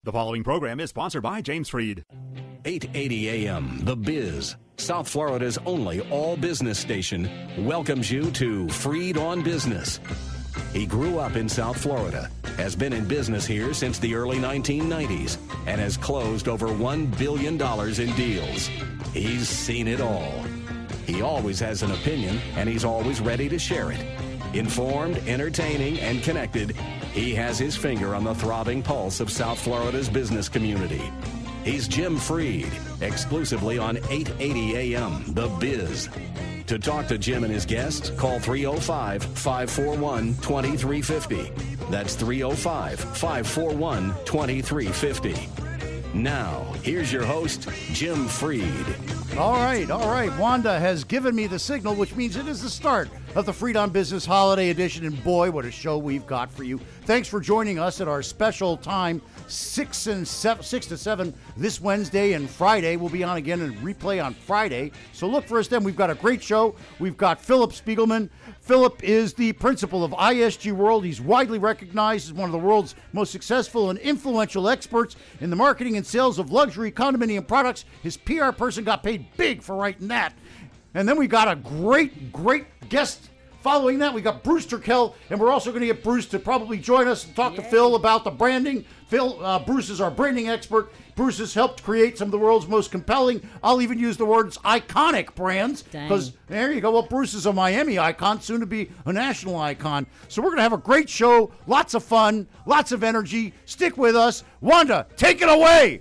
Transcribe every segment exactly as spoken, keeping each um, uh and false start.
The following program is sponsored by James Freed. eight eighty A M, The Biz, South Florida's only all-business station, welcomes you to Freed on Business. He grew up in South Florida, has been in business here since the early nineteen nineties, and has closed over one billion dollars in deals. He's seen it all. He always has an opinion, and he's always ready to share it. Informed, entertaining, and connected, he has his finger on the throbbing pulse of South Florida's business community. He's Jim Freed, exclusively on eight eighty A M, The Biz. To talk to Jim and his guests, call three oh five, five four one, two three five oh. That's three oh five, five four one, two three five oh. Now, here's your host, Jim Freed. All right, all right. Wanda has given me the signal, which means it is the start of the Freed on Business Holiday Edition. And boy, what a show we've got for you. Thanks for joining us at our special time, six and seven, six to seven this Wednesday and Friday. We'll be on again and replay on Friday. So look for us then. We've got a great show. We've got Philip Spiegelman. Philip is the principal of I S G World. He's widely recognized as one of the world's most successful and influential experts in the marketing and sales of luxury condominium products. His P R person got paid big for writing that. And then we got a great, great guest following that. We got Bruce Turkel, and we're also going to get Bruce to probably join us and talk Yay. to Phil about the branding. Phil, uh, Bruce is our branding expert. Bruce has helped create some of the world's most compelling, I'll even use the words iconic brands. Because there you go. Well, Bruce is a Miami icon, soon to be a national icon. So we're going to have a great show, lots of fun, lots of energy. Stick with us. Wanda, take it away.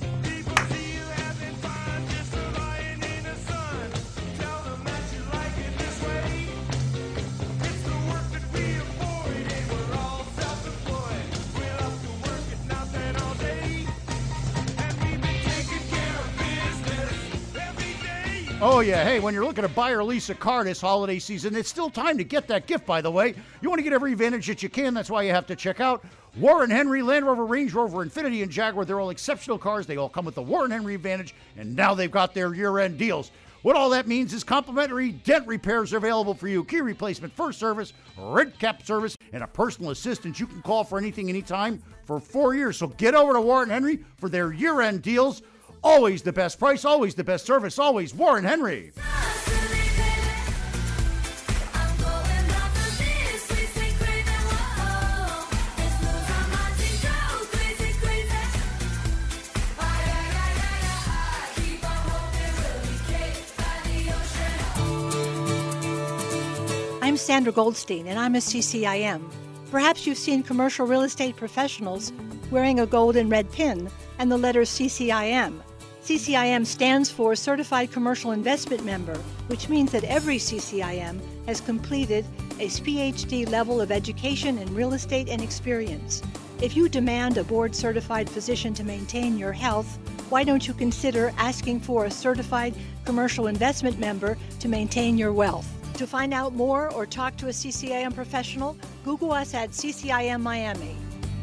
Oh, yeah. Hey, when you're looking to buy or lease a car this holiday season, it's still time to get that gift, by the way. You want to get every advantage that you can. That's why you have to check out Warren Henry, Land Rover, Range Rover, Infiniti, and Jaguar. They're all exceptional cars. They all come with the Warren Henry advantage, and now they've got their year-end deals. What all that means is complimentary dent repairs are available for you, key replacement, first service, rent cap service, and a personal assistant you can call for anything, anytime for four years. So get over to Warren Henry for their year-end deals. Always the best price, always the best service, always Warren Henry. I'm Sandra Goldstein, and I'm a C C I M. Perhaps you've seen commercial real estate professionals wearing a gold and red pin and the letters C C I M. C C I M stands for Certified Commercial Investment Member, which means that every C C I M has completed a P H D level of education in real estate and experience. If you demand a board-certified physician to maintain your health, why don't you consider asking for a Certified Commercial Investment Member to maintain your wealth? To find out more or talk to a C C I M professional, Google us at C C I M Miami.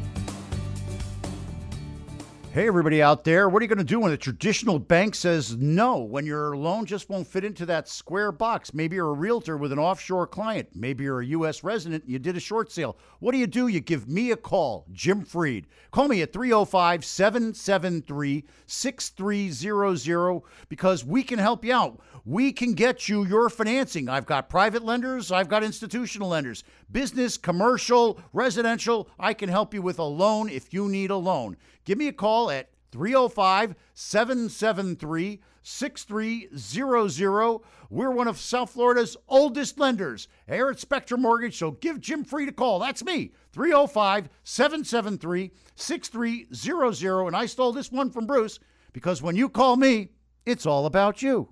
Hey, everybody out there, what are you going to do when a traditional bank says no, when your loan just won't fit into that square box? Maybe you're a realtor with an offshore client. Maybe you're a U S resident and you did a short sale. What do you do? You give me a call, Jim Freed. Call me at three oh five, seven seven three, six three zero zero because we can help you out. We can get you your financing. I've got private lenders. I've got institutional lenders. Business, commercial, residential. I can help you with a loan if you need a loan. Give me a call at three oh five, seven seven three, six three zero zero. We're one of South Florida's oldest lenders here at Spectrum Mortgage, so give Jim Freed a call. That's me, three oh five, seven seven three, six three zero zero. And I stole this one from Bruce because when you call me, it's all about you.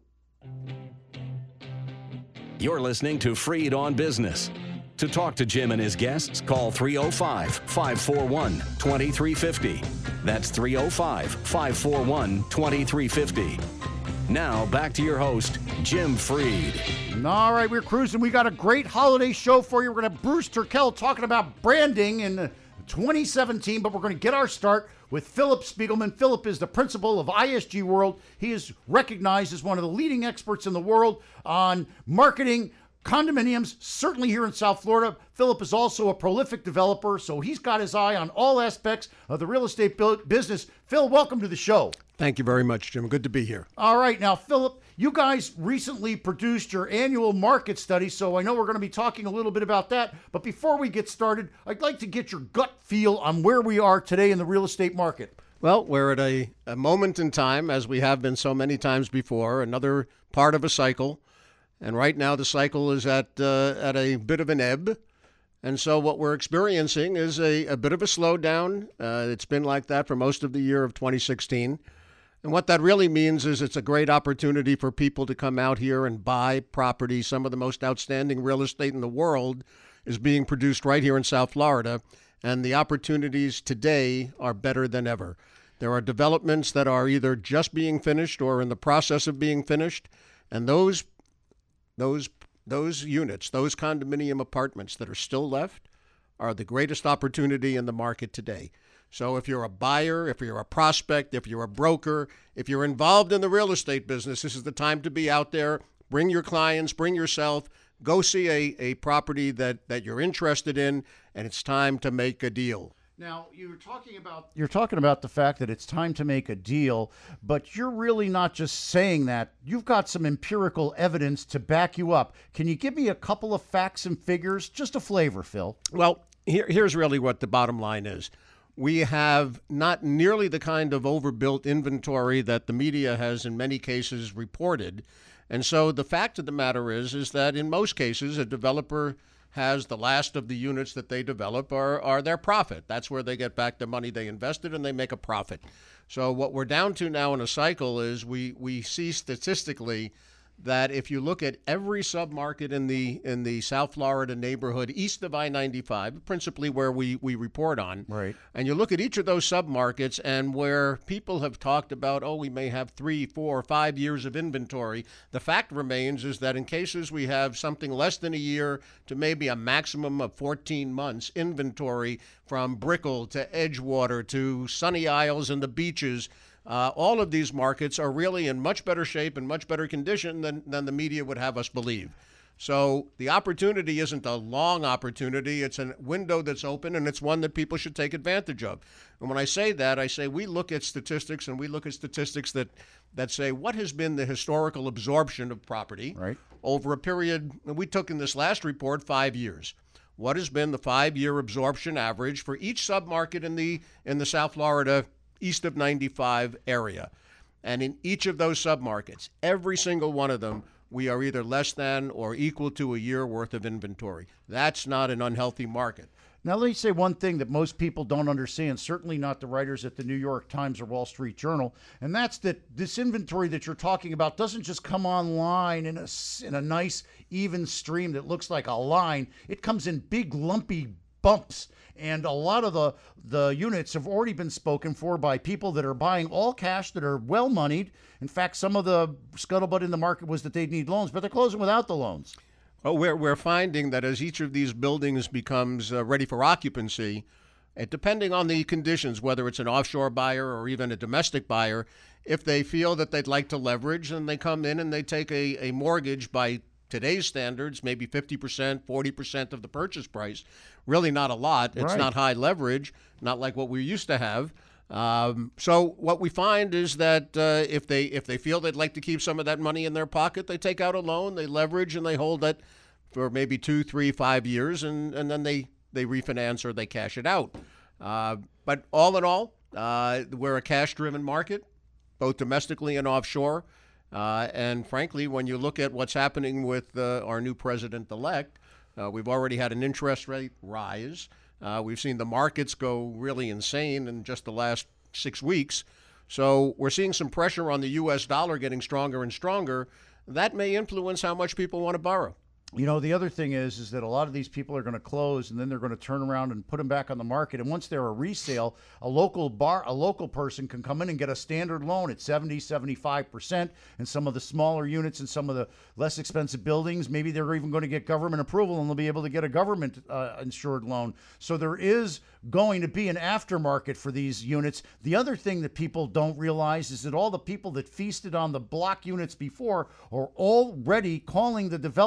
You're listening to Freed on Business. To talk to Jim and his guests, call three oh five, five four one, two three five oh. That's three oh five, five four one, two three five oh. Now, back to your host, Jim Freed. All right, we're cruising. We got a great holiday show for you. We're going to have Bruce Turkel talking about branding in twenty seventeen, but we're going to get our start with Philip Spiegelman. Philip is the principal of I S G World. He is recognized as one of the leading experts in the world on marketing, condominiums, certainly here in South Florida. Philip is also a prolific developer, so he's got his eye on all aspects of the real estate business. Phil, welcome to the show. Thank you very much, Jim. Good to be here. All right. Now, Philip, you guys recently produced your annual market study, so I know we're going to be talking a little bit about that. But before we get started, I'd like to get your gut feel on where we are today in the real estate market. Well, we're at a, a moment in time, as we have been so many times before, another part of a cycle. And right now the cycle is at uh, at a bit of an ebb. And so what we're experiencing is a, a bit of a slowdown. Uh, it's been like that for most of the year of twenty sixteen. And what that really means is it's a great opportunity for people to come out here and buy property. Some of the most outstanding real estate in the world is being produced right here in South Florida. And the opportunities today are better than ever. There are developments that are either just being finished or in the process of being finished. And those those those units, those condominium apartments that are still left are the greatest opportunity in the market today. So if you're a buyer, if you're a prospect, if you're a broker, if you're involved in the real estate business, this is the time to be out there. Bring your clients, bring yourself, go see a, a property that, that you're interested in, and it's time to make a deal. Now, you're talking about you're talking about the fact that it's time to make a deal, but you're really not just saying that. You've got some empirical evidence to back you up. Can you give me a couple of facts and figures, just a flavor, Phil? Well, here, here's really what the bottom line is. We have not nearly the kind of overbuilt inventory that the media has in many cases reported. And so the fact of the matter is, is that in most cases, a developer has the last of the units that they develop are, are their profit. That's where they get back the money they invested and they make a profit. So what we're down to now in a cycle is we, we see statistically that if you look at every submarket in the in the South Florida neighborhood east of I ninety-five, principally where we, we report on, right, and you look at each of those submarkets and where people have talked about, oh, we may have three, four, five years of inventory, the fact remains is that in cases we have something less than a year to maybe a maximum of fourteen months inventory from Brickell to Edgewater to Sunny Isles and the beaches. Uh, all of these markets are really in much better shape and much better condition than, than the media would have us believe. So the opportunity isn't a long opportunity. It's a window that's open, and it's one that people should take advantage of. And when I say that, I say we look at statistics, and we look at statistics that, that say what has been the historical absorption of property right, over a period, and we took in this last report five years. What has been the five-year absorption average for each submarket in the in the South Florida east of ninety-five area? And in each of those submarkets, every single one of them, we are either less than or equal to a year worth of inventory. That's not an unhealthy market. Now, let me say one thing that most people don't understand, certainly not the writers at the New York Times or Wall Street Journal, and that's that this inventory that you're talking about doesn't just come online in a, in a nice, even stream that looks like a line. It comes in big, lumpy bumps. And a lot of the, the units have already been spoken for by people that are buying all cash, that are well-moneyed. In fact, some of the scuttlebutt in the market was that they'd need loans, but they're closing without the loans. Well, we're, we're finding that as each of these buildings becomes uh, ready for occupancy, uh, depending on the conditions, whether it's an offshore buyer or even a domestic buyer, if they feel that they'd like to leverage, then they come in and they take a, a mortgage by today's standards, maybe fifty percent, forty percent of the purchase price. Really not a lot. It's Right. not high leverage, not like what we used to have. Um, so what we find is that uh, if they if they feel they'd like to keep some of that money in their pocket, they take out a loan, they leverage, and they hold it for maybe two, three, five years, and, and then they, they refinance or they cash it out. Uh, but all in all, uh, we're a cash-driven market, both domestically and offshore. Uh, and frankly, when you look at what's happening with uh, our new president-elect, uh, we've already had an interest rate rise. Uh, we've seen the markets go really insane in just the last six weeks. So we're seeing some pressure on the U S dollar getting stronger and stronger. That may influence how much people want to borrow. You know, the other thing is, is that a lot of these people are going to close and then they're going to turn around and put them back on the market. And once they're a resale, a local bar, a local person can come in and get a standard loan at seventy, seventy-five percent. And some of the smaller units and some of the less expensive buildings, maybe they're even going to get government approval and they'll be able to get a government uh, insured loan. So there is going to be an aftermarket for these units. The other thing that people don't realize is that all the people that feasted on the block units before are already calling the developers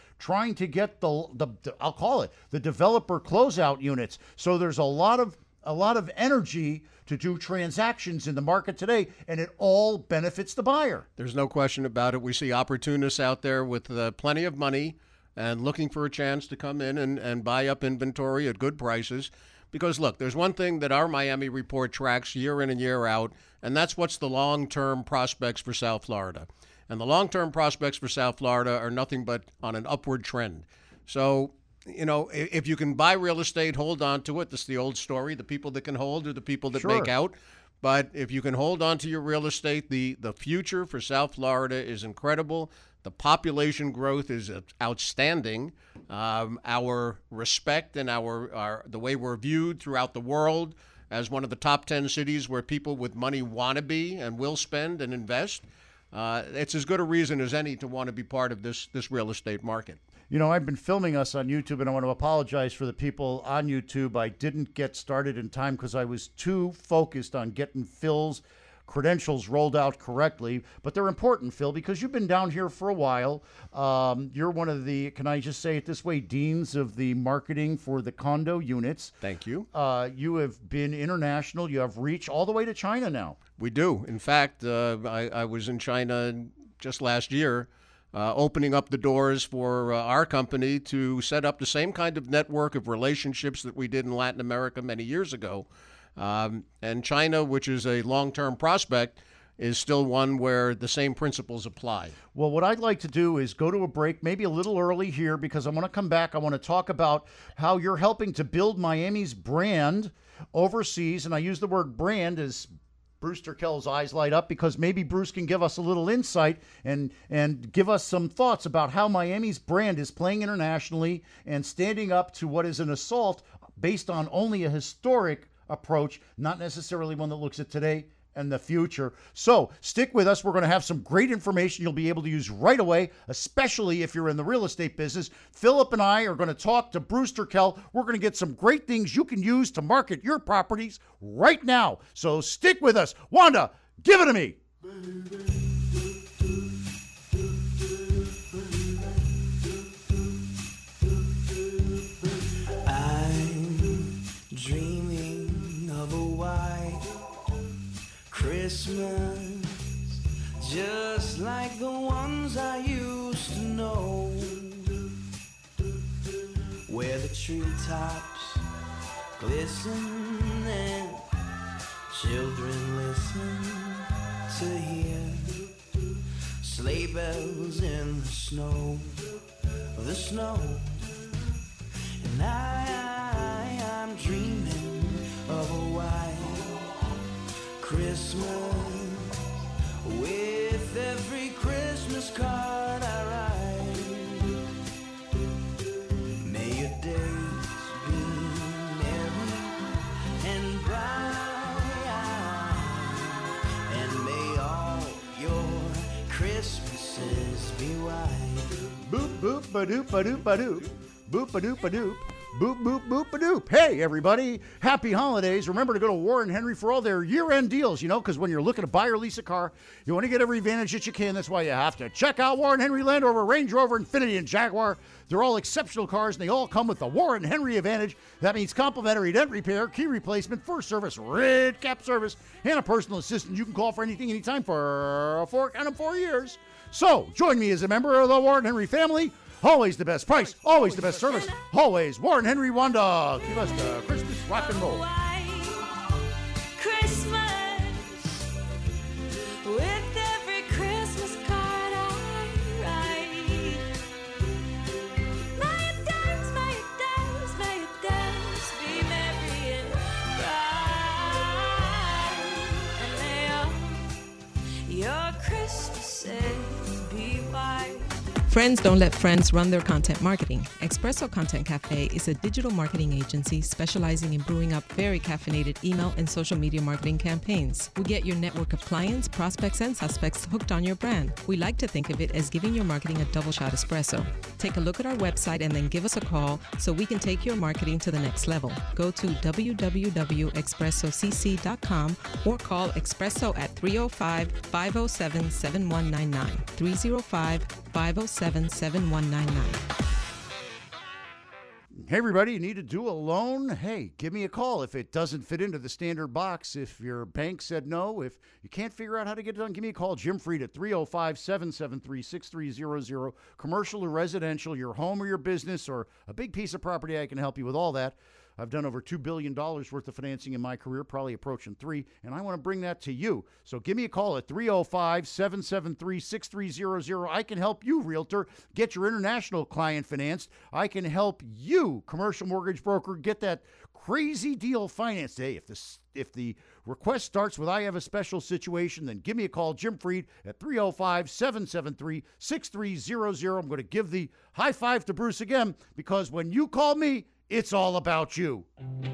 trying to get the, the, the I'll call it the developer closeout units. So there's a lot of a lot of energy to do transactions in the market today, and it all benefits the buyer. There's no question about it. We see opportunists out there with uh, plenty of money and looking for a chance to come in and, and buy up inventory at good prices. Because, look, there's one thing that our Miami report tracks year in and year out, and that's what's the long-term prospects for South Florida. And the long-term prospects for South Florida are nothing but on an upward trend. So, you know, if you can buy real estate, hold on to it. This is the old story. The people that can hold are the people that Sure. make out. But if you can hold on to your real estate, the, the future for South Florida is incredible. The population growth is outstanding. Um, our respect and our, our the way we're viewed throughout the world as one of the top ten cities where people with money want to be and will spend and invest, uh, it's as good a reason as any to want to be part of this this real estate market. You know, I've been filming us on YouTube, and I want to apologize for the people on YouTube. I didn't get started in time because I was too focused on getting Phil's credentials rolled out correctly. But they're important, Phil, because you've been down here for a while. Um, you're one of the, can I just say it this way, deans of the marketing for the condo units. Thank you. Uh, you have been international. You have reach all the way to China now. We do. In fact, uh, I, I was in China just last year, Uh, opening up the doors for uh, our company to set up the same kind of network of relationships that we did in Latin America many years ago. Um, and China, which is a long-term prospect, is still one where the same principles apply. Well, what I'd like to do is go to a break, maybe a little early here, because I want to come back. I want to talk about how you're helping to build Miami's brand overseas. And I use the word brand as Brewster Kell's eyes light up, because maybe Bruce can give us a little insight and and give us some thoughts about how Miami's brand is playing internationally and standing up to what is an assault based on only a historic approach, not necessarily one that looks at today and the future. So stick with us. We're going to have some great information you'll be able to use right away, especially if you're in the real estate business. Philip and I are going to talk to Brewster Kell. We're going to get some great things you can use to market your properties right now. So stick with us. Wanda, give it to me. I'm dreaming of a white Christmas, just like the ones I used to know, where the treetops glisten and children listen to hear sleigh bells in the snow, the snow. And I, I'm dreaming of a white Christmas, with every Christmas card I write. May your days be merry and bright, and may all your Christmases be white. Boop, boop, ba-doop, ba-doop, ba-doop. Boop, ba-doop, ba-doop. Boop, boop, boop, ba-doop. Hey, everybody. Happy holidays. Remember to go to Warren Henry for all their year-end deals, you know, because when you're looking to buy or lease a car, you want to get every advantage that you can. That's why you have to check out Warren Henry Land Rover, Range Rover, Infiniti, and Jaguar. They're all exceptional cars, and they all come with the Warren Henry Advantage. That means complimentary dent repair, key replacement, first service, red cap service, and a personal assistant you can call for anything, anytime for four, count of four years. So, join me as a member of the Warren Henry family. Always the best price, always the best service, always Warren Henry Wanda. Give us the Christmas rock and roll. Christmas, with every Christmas card I write. May it dance, may it dance, may it dance, be merry and bright, and may all your Christmases be white. Friends don't let friends run their content marketing. Espresso Content Cafe is a digital marketing agency specializing in brewing up very caffeinated email and social media marketing campaigns. We get your network of clients, prospects, and suspects hooked on your brand. We like to think of it as giving your marketing a double shot espresso. Take a look at our website and then give us a call so we can take your marketing to the next level. Go to w w w dot espresso c c dot com or call Espresso at three oh five, five oh seven, seven one nine nine. three oh five, five oh seven, seven one nine nine. Hey, everybody, you need to do a loan? Hey, give me a call. If it doesn't fit into the standard box, if your bank said no, if you can't figure out how to get it done, give me a call. Jim Fried at three oh five, seven seven three, six three zero zero. Commercial or residential, your home or your business, or a big piece of property, I can help you with all that. I've done over two billion dollars worth of financing in my career, probably approaching three, and I want to bring that to you. So give me a call at three oh five, seven seven three, six three zero zero. I can help you, realtor, get your international client financed. I can help you, commercial mortgage broker, get that crazy deal financed. Hey, if this if the request starts with I have a special situation, then give me a call, Jim Fried, at three oh five, seven seven three, six three zero zero. I'm going to give the high five to Bruce again, because when you call me, it's all about you.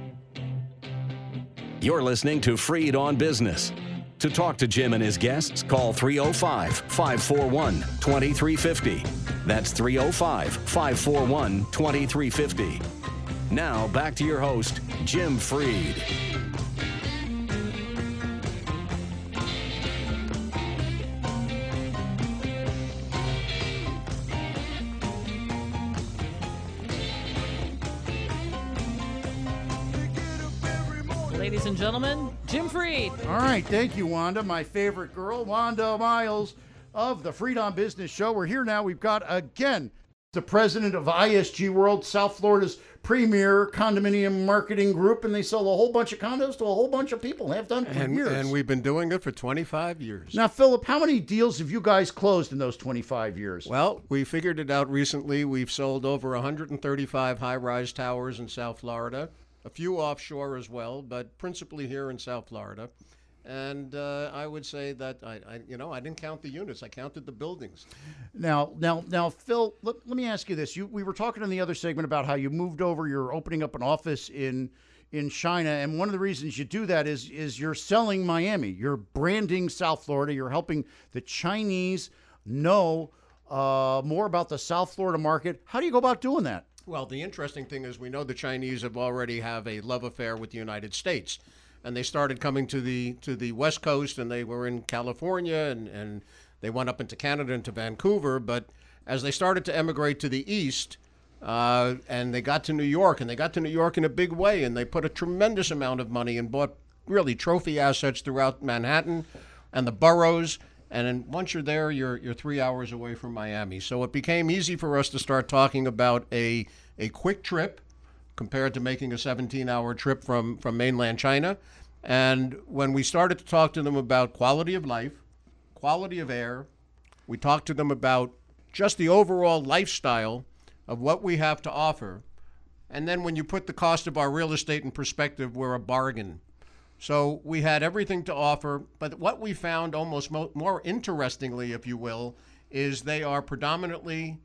You're listening to Fried on Business. To talk to Jim and his guests, call three oh five, five four one, two three five oh. That's three oh five, five four one, two three five oh. Now, back to your host, Jim Fried. Ladies and gentlemen, Jim Fried. All right, thank you, Wanda, my favorite girl, Wanda Miles of the Fried on Business Show. We're here now. We've got, again, the president of I S G World, South Florida's premier condominium marketing group, and they sell a whole bunch of condos to a whole bunch of people. Have done for and, years. And we've been doing it for twenty-five years. Now, Philip, how many deals have you guys closed in those twenty-five years? Well, we figured it out recently. We've sold over one hundred thirty-five high-rise towers in South Florida. A few offshore as well, but principally here in South Florida. And uh, I would say that I, I, you know, I didn't count the units; I counted the buildings. Now, now, now, Phil, let, let me ask you this: you, we were talking in the other segment about how you moved over. You're opening up an office in in China, and one of the reasons you do that is is you're selling Miami. You're branding South Florida. You're helping the Chinese know uh, more about the South Florida market. How do you go about doing that? Well, the interesting thing is we know the Chinese have already have a love affair with the United States, and they started coming to the to the West Coast, and they were in California, and, and they went up into Canada, into Vancouver. But as they started to emigrate to the East, uh, and they got to New York, and they got to New York in a big way, and they put a tremendous amount of money and bought really trophy assets throughout Manhattan and the boroughs. And then once you're there, you're you're three hours away from Miami. So it became easy for us to start talking about a a quick trip compared to making a seventeen-hour trip from, from mainland China. And when we started to talk to them about quality of life, quality of air, we talked to them about just the overall lifestyle of what we have to offer. And then when you put the cost of our real estate in perspective, we're a bargain. So we had everything to offer, but what we found almost mo- more interestingly, if you will, is they are predominantly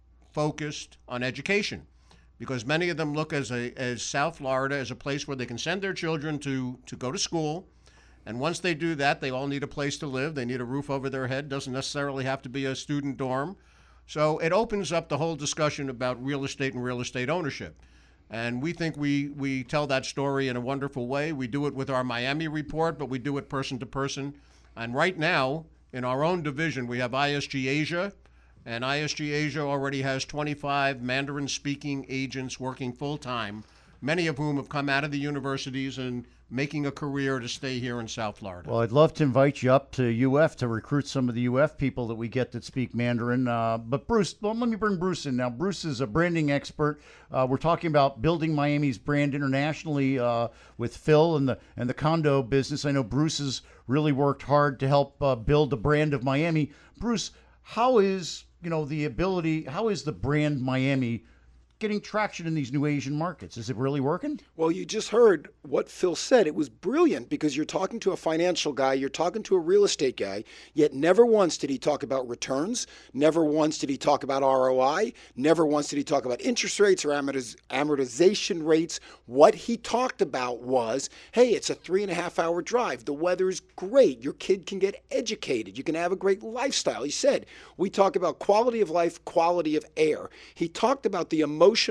focused on education, because many of them look as a as South Florida as a place where they can send their children to, to go to school. And once they do that, they all need a place to live. They need a roof over their head. Doesn't necessarily have to be a student dorm. So it opens up the whole discussion about real estate and real estate ownership. And we think we, we tell that story in a wonderful way. We do it with our Miami report, but we do it person to person. And right now, in our own division, we have I S G Asia, and I S G Asia already has twenty-five Mandarin-speaking agents working full-time, many of whom have come out of the universities and making a career to stay here in South Florida. Well, I'd love to invite you up to U F to recruit some of the U F people that we get that speak Mandarin. Uh, but Bruce, well, let me bring Bruce in now. Bruce is a branding expert. Uh, we're talking about building Miami's brand internationally uh, with Phil and the and the condo business. I know Bruce has really worked hard to help uh, build the brand of Miami. Bruce, how is you know the ability? How is the brand Miami getting traction in these new Asian markets? Is it really working? Well, you just heard what Phil said. It was brilliant, because you're talking to a financial guy, you're talking to a real estate guy, yet never once did he talk about returns, never once did he talk about R O I, never once did he talk about interest rates or amortiz- amortization rates. What he talked about was, hey, it's a three and a half hour drive. The weather's great. Your kid can get educated. You can have a great lifestyle. He said, we talk about quality of life, quality of air. He talked about the emotional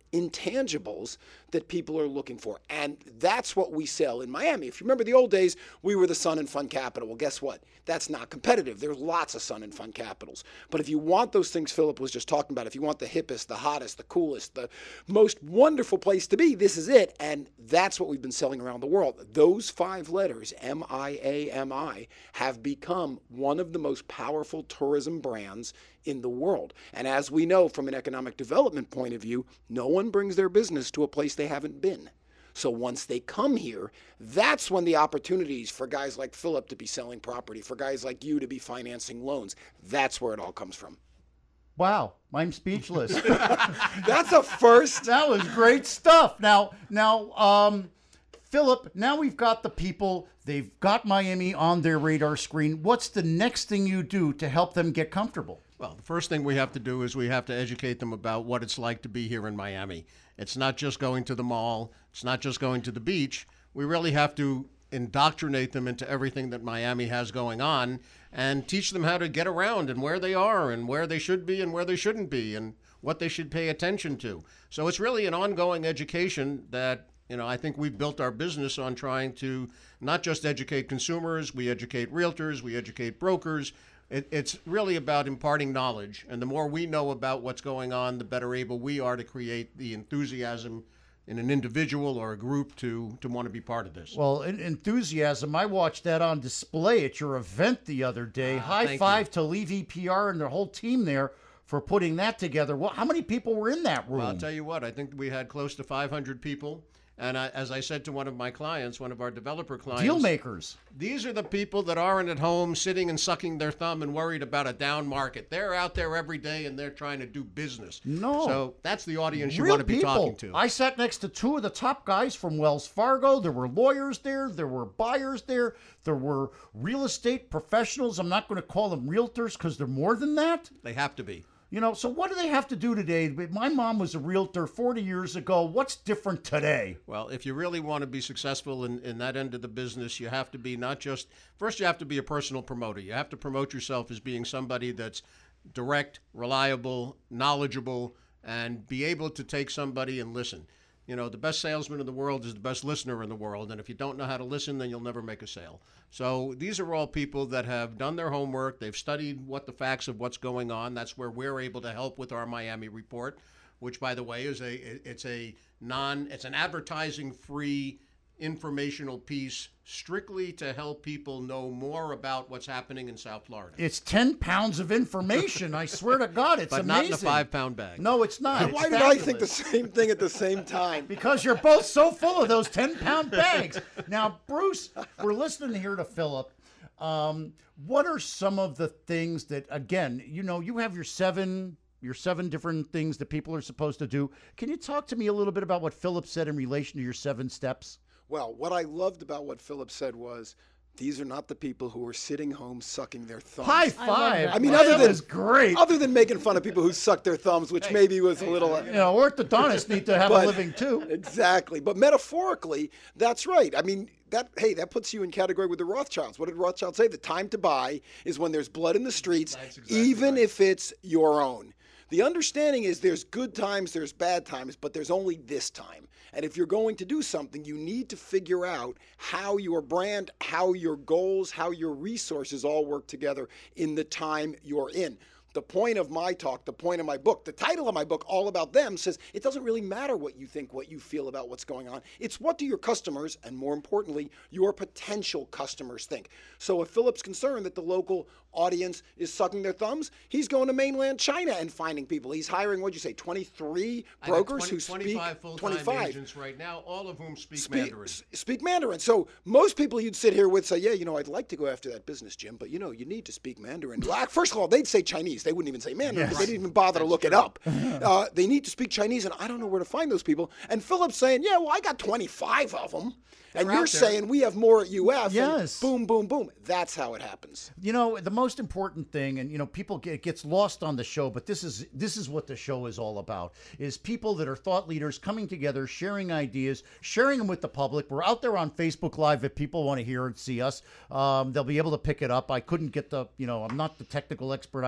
intangibles that people are looking for. And that's what we sell in Miami. If you remember the old days, we were the Sun and Fun capital. Well, guess what? That's not competitive. There's lots of Sun and Fun capitals. But if you want those things Philip was just talking about, if you want the hippest, the hottest, the coolest, the most wonderful place to be, this is it. And that's what we've been selling around the world. Those five letters, M I A M I, have become one of the most powerful tourism brands in the world. And as we know from an economic development point of view, no one brings their business to a place they haven't been. So once they come here, that's when the opportunities for guys like Philip to be selling property, for guys like you to be financing loans, that's where it all comes from. Wow, I'm speechless. That's a first. That was great stuff. Now, now, um, Philip, now we've got the people, they've got Miami on their radar screen. What's the next thing you do to help them get comfortable? Well, the first thing we have to do is we have to educate them about what it's like to be here in Miami. It's not just going to the mall. It's not just going to the beach. We really have to indoctrinate them into everything that Miami has going on and teach them how to get around and where they are and where they should be and where they shouldn't be and what they should pay attention to. So it's really an ongoing education that, you know, I think we've built our business on trying to not just educate consumers, we educate realtors, we educate brokers. It, it's really about imparting knowledge. And the more we know about what's going on, the better able we are to create the enthusiasm in an individual or a group to, to want to be part of this. Well, in, enthusiasm, I watched that on display at your event the other day. Ah, High thank five you. to Levy P R and their whole team there for putting that together. Well, how many people were in that room? Well, I'll tell you what, I think we had close to five hundred people. And I, as I said to one of my clients, one of our developer clients, Deal makers. These are the people that aren't at home sitting and sucking their thumb and worried about a down market. They're out there every day and they're trying to do business. No. So that's the audience you Real want to be people. talking to. I sat next to two of the top guys from Wells Fargo. There were lawyers there. There were buyers there. There were real estate professionals. I'm not going to call them realtors because they're more than that. They have to be. You know, so what do they have to do today? My mom was a realtor forty years ago. What's different today? Well, if you really want to be successful in, in that end of the business, you have to be not just, first you have to be a personal promoter. You have to promote yourself as being somebody that's direct, reliable, knowledgeable, and be able to take somebody and listen. You know, the best salesman in the world is the best listener in the world, and if you don't know how to listen, then you'll never make a sale. So these are all people that have done their homework. They've studied what the facts of what's going on. That's where we're able to help with our Miami report, which, by the way, is a it's a non it's an advertising-free informational piece strictly to help people know more about what's happening in South Florida. It's ten pounds of information. I swear to God, it's but amazing. not in a five-pound bag. No, it's not. It's Why did fabulous. I think the same thing at the same time? Because you're both so full of those ten-pound bags. Now, Bruce, we're listening here to Philip. Um, what are some of the things that, again, you know, you have your seven... your seven different things that people are supposed to do. Can you talk to me a little bit about what Philip said in relation to your seven steps? Well, what I loved about what Philip said was, these are not the people who are sitting home sucking their thumbs. High five. I mean, That other than was great. Other than making fun of people who suck their thumbs, which maybe was a little. You know, orthodontists need to have But- a living too. Exactly, but metaphorically, that's right. I mean, that hey, that puts you in category with the Rothschilds. What did Rothschild say? The time to buy is when there's blood in the streets, even if it's your own. The understanding is there's good times, there's bad times, but there's only this time. And if you're going to do something, you need to figure out how your brand, how your goals, how your resources all work together in the time you're in. The point of my talk, the point of my book, the title of my book, All About Them, says it doesn't really matter what you think, what you feel about what's going on. It's what do your customers, and more importantly, your potential customers think. So if Philip's concerned that the local audience is sucking their thumbs, he's going to mainland China and finding people. He's hiring, what'd you say, twenty-three I got brokers twenty, who speak twenty-five full-time twenty-five. agents right now, all of whom speak, Speak, Mandarin. s- speak Mandarin. So most people you'd sit here with say, yeah, you know, I'd like to go after that business, Jim, but you know, you need to speak Mandarin. Well, First of all, they'd say Chinese. They wouldn't even say Mandarin because they didn't even bother to look it up. Uh, they need to speak Chinese, and I don't know where to find those people. And Philip's saying, yeah, well, I got twenty-five of them. And They're you're out there. saying we have more at U F. and Yes. boom, boom, boom. That's how it happens. You know, the most important thing, and you know, people get gets lost on the show, but this is this is what the show is all about: is people that are thought leaders coming together, sharing ideas, sharing them with the public. We're out there on Facebook Live if people want to hear and see us. Um, they'll be able to pick it up. I couldn't get the, you know, I'm not the technical expert I want to be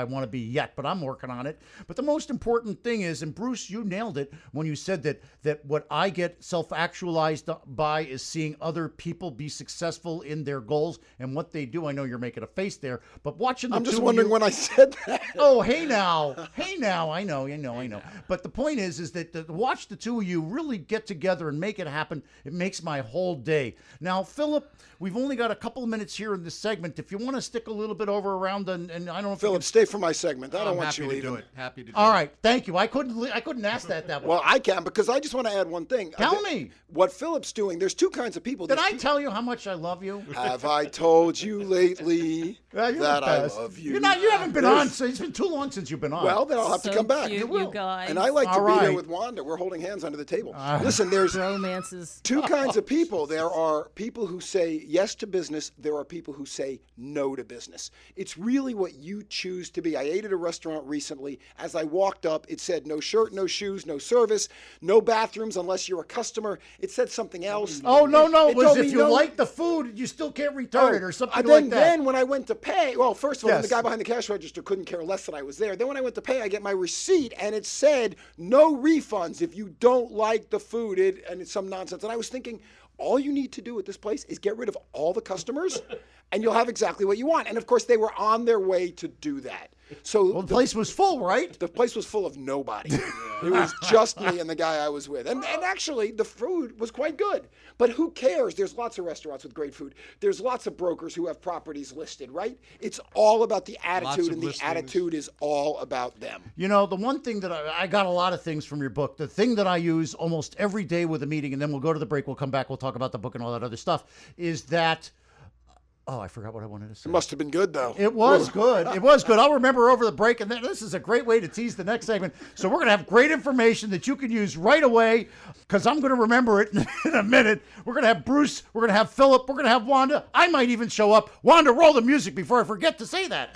yet, but I'm working on it. But the most important thing is, and Bruce, you nailed it when you said that that what I get self-actualized by is seeing other people be successful in their goals and what they do. I know you're making a face there, but watching the I'm just two of wondering you- when I said that. Oh, hey now, hey now, I know, I know, I know. But the point is, is that to watch the two of you really get together and make it happen, it makes my whole day. Now, Philip, we've only got a couple of minutes here in this segment. If you want to stick a little bit over around, and, and I don't know if you Philip, can- stay for my segment. I don't I'm want happy you to leaving. do it. Happy to do All it. right, thank you. I couldn't, li- I couldn't ask that that way. Well, I can because I just want to add one thing. Tell I thi- me. What Philip's doing, there's two kinds of people. Did There's I pe- tell you how much I love you? Have I told you lately Yeah, you're that the I best. love you? You're not. You haven't been There's- on. So it's been too long since you've been on. Well, then I'll have So to come back. cute, you guys. And I like to All be here right. with Wanda. We're holding hands under the table. Uh, Listen, there's Romances. two kinds of people. There are people who say yes to business. There are people who say no to business. It's really what you choose to be. I ate at a restaurant recently. As I walked up, it said no shirt, no shoes, no service, no bathrooms unless you're a customer. It said something else. Oh no, no! It, It was told if me you no- like the food, you still can't return it or something and like then, that. Then when I went to pay, well, first of all, Yes. the guy behind the cash register couldn't care less that I was there. Then when I went to pay, I get my receipt and it said no refunds if you don't like the food. It, and it's some nonsense. And I was thinking, all you need to do at this place is get rid of all the customers and you'll have exactly what you want. And of course, they were on their way to do that. So well, the place was full, right? The place was full of nobody. It was just me and the guy I was with. And, and actually, the food was quite good. But who cares? There's lots of restaurants with great food. There's lots of brokers who have properties listed, right? It's all about the attitude, of and the listings. attitude is all about them. You know, the one thing that I, I got a lot of things from your book. The thing that I use almost every day with a meeting, and then we'll go to the break, we'll come back, we'll talk about the book and all that other stuff, is that. Oh, I forgot what I wanted to say. It must have been good, though. It was good. It was good. I'll remember over the break, and then this is a great way to tease the next segment. So we're going to have great information that you can use right away, because I'm going to remember it in a minute. We're going to have Bruce. We're going to have Philip. We're going to have Wanda. I might even show up. Wanda, roll the music before I forget to say that.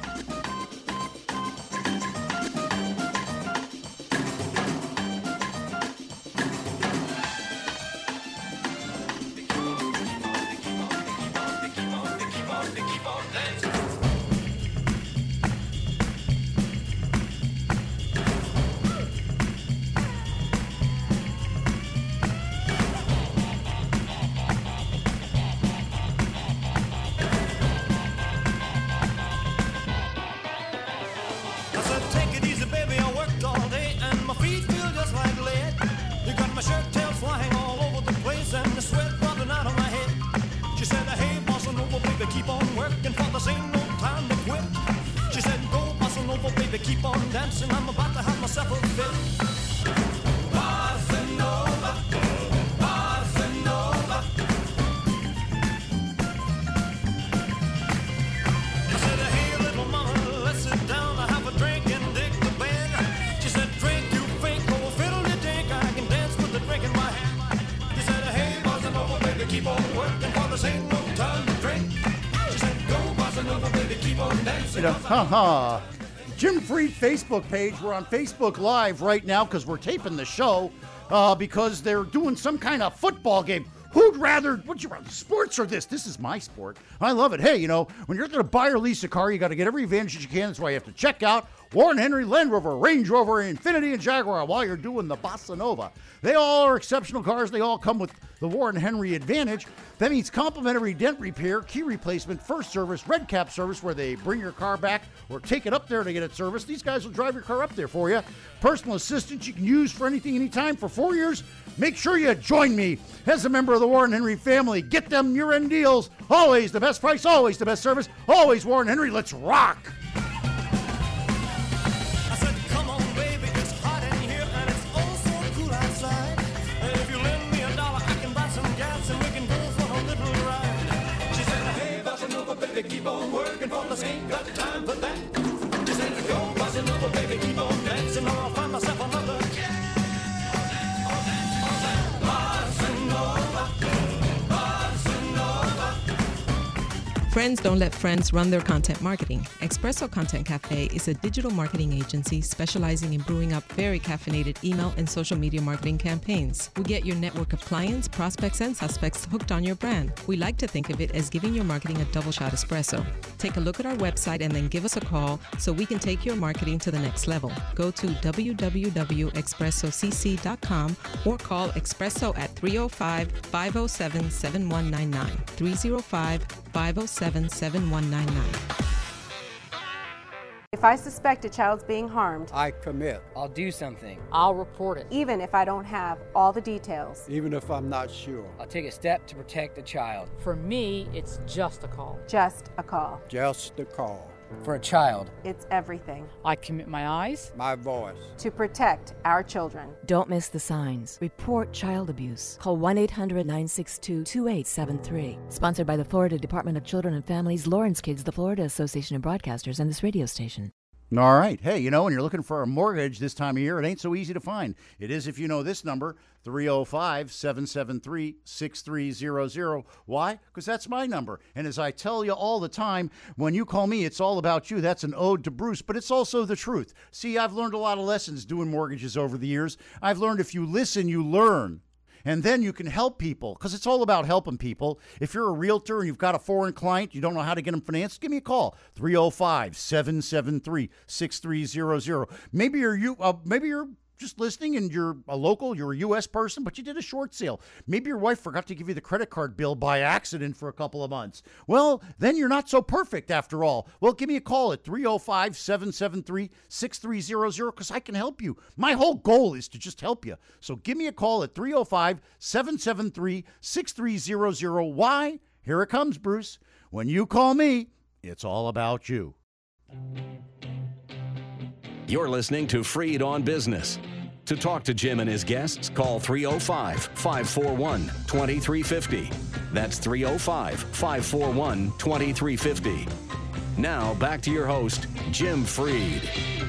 I said, take it easy, baby. I worked all day and my feet feel just like lead. You got my shirt tails flying all over the place and the sweat rubbing out of my head. She said, hey, bossa nova, baby, keep on working for this ain't no time to quit. She said, go, bossa nova, baby, keep on dancing. I'm about to have myself a fit. Bossa nova, bossa nova. She said, hey, little mama, let's sit down. I have a drink and dig the band. She said, drink, you fake, oh, fiddle you dink. I can dance with the drink in my hand. She said, hey, bossa nova, baby, keep on working for this ain't no time to drink. She said, go, bossa nova, baby, keep on dancing. You know, haha. Jim Freed Facebook page. We're on Facebook Live right now because we're taping the show uh, because they're doing some kind of football game. Who'd rather, would you rather, sports or this? This is my sport. I love it. Hey, you know, when you're going to buy or lease a car, you got to get every advantage that you can. That's why you have to check out Warren Henry, Land Rover, Range Rover, Infiniti, and Jaguar while you're doing the Bossa Nova. They all are exceptional cars. They all come with the Warren Henry Advantage. That means complimentary dent repair, key replacement, first service, red cap service, where they bring your car back or take it up there to get it serviced. These guys will drive your car up there for you. Personal assistance you can use for anything, anytime for four years. Make sure you join me as a member of the Warren Henry family. Get them year-end deals. Always the best price, always the best service. Always Warren Henry. Let's rock. I said, come on, baby, it's hot in here and it's oh so cool outside. If you lend me a dollar, I can buy some gas and we can go for a little ride. She said, hey, bossa nova, baby, keep on working for this ain't got time for that. She said, go, bossa nova, baby, keep on dancing or I'll find myself another. Bossa nova, bossa nova. Friends don't let friends run their content marketing. Espresso Content Cafe is a digital marketing agency specializing in brewing up very caffeinated email and social media marketing campaigns. We get your network of clients, prospects, and suspects hooked on your brand. We like to think of it as giving your marketing a double shot espresso. Take a look at our website and then give us a call so we can take your marketing to the next level. Go to w w w dot espresso c c dot com or call Espresso at three oh five, five oh seven, seven one nine nine. three oh five, five oh seven, seven one nine nine. If I suspect a child's being harmed, I commit. I'll do something. I'll report it. even if I don't have all the details. Even if I'm not sure. I'll take a step to protect the child. For me, it's just a call. Just a call. Just a call. For a child, It's everything. I commit my eyes, My voice. To protect our children. Don't miss the signs. Report child abuse. Call one eight hundred, nine six two, two eight seven three. Sponsored by the Florida Department of Children and Families, Lawrence Kids, the Florida Association of Broadcasters, and this radio station. All right. Hey, you know, when you're looking for a mortgage this time of year, it ain't so easy to find. It is if you know this number, three oh five, seven seven three, six three zero zero. Why? Because that's my number. And as I tell you all the time, when you call me, it's all about you. That's an ode to Bruce, but it's also the truth. See, I've learned a lot of lessons doing mortgages over the years. I've learned if you listen, you learn. And then you can help people, because it's all about helping people. If you're a realtor and you've got a foreign client, you don't know how to get them financed, give me a call, three oh five, seven seven three, six three zero zero. Maybe you're you. Uh, maybe you're just listening and you're a local, you're a U S person, but you did a short sale. Maybe your wife forgot to give you the credit card bill by accident for a couple of months. Well, then you're not so perfect after all. Well, give me a call at three oh five, seven seven three, six three zero zero because I can help you. My whole goal is to just help you. So give me a call at three oh five, seven seven three, six three zero zero. Why? Here it comes, Bruce. When you call me, it's all about you. You're listening to Freed on Business. To talk to Jim and his guests, call three oh five, five four one, two three five oh. That's three oh five, five four one, two three five oh. Now, back to your host, Jim Freed.